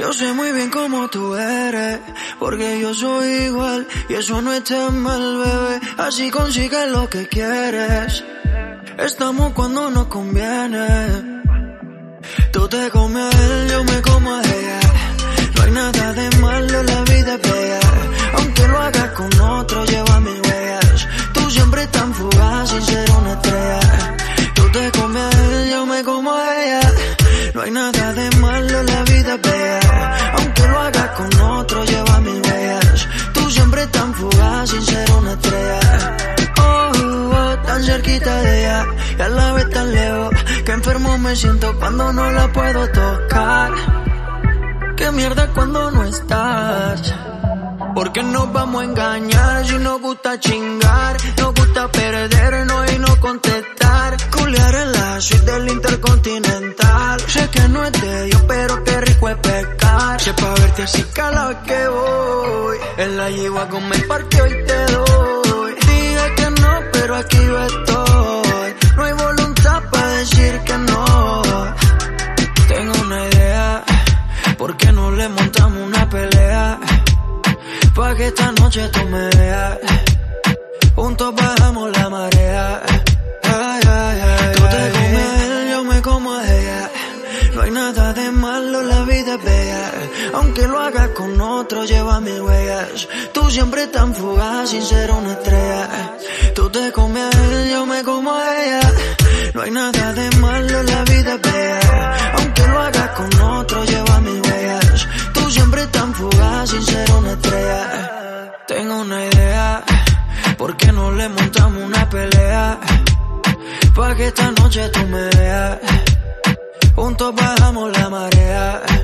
Yo sé muy bien cómo tú eres, porque yo soy igual y eso no está mal, bebé. Así consigues lo que quieres. Estamos cuando nos conviene. Tú te comes a él, yo me como a ella. No hay nada de malo, la vida es bella. Aunque lo hagas con otro, lleva mis huellas. Tú siempre tan fugaz sin ser una estrella. Tú te comes a él, yo me como a ella. No hay nada de malo, la vida es bella. Aunque lo hagas con otro, lleva mis huellas. Tú siempre tan fugaz sin ser una estrella. Tan cerquita de ella y a la vez tan lejos, que enfermo me siento cuando no la puedo tocar. Qué mierda cuando no estás. Porque nos vamos a engañar si nos gusta chingar, nos gusta perdernos y no contestar. Culear en la suite del Intercontinental. Sé que no es de Dios, pero qué rico es pescar. Sé pa' verte así calado que voy. En la yegua con el parque hoy te doy. Dije que no, pero aquí yo estoy. No hay voluntad para decir que no. Tengo una idea, ¿por qué no le montamos una pelea? Pa' que esta noche tú me veas. Juntos bajamos la marea. Ay, ay, ay, tú te comes a él, yo me como a ella. No hay nada de malo, la vida es bella. Aunque lo hagas con otro, lleva mis huellas. Tú siempre tan fugaz sin ser una estrella. Tú te comes a él, yo me como a ella. No hay nada de malo, la vida es bella. Aunque lo hagas con otro, lleva mis huellas. Tú siempre tan fugaz sin ser una estrella. Tengo una idea, ¿por qué no le montamos una pelea? Pa' que esta noche tú me veas. Juntos bajamos la marea.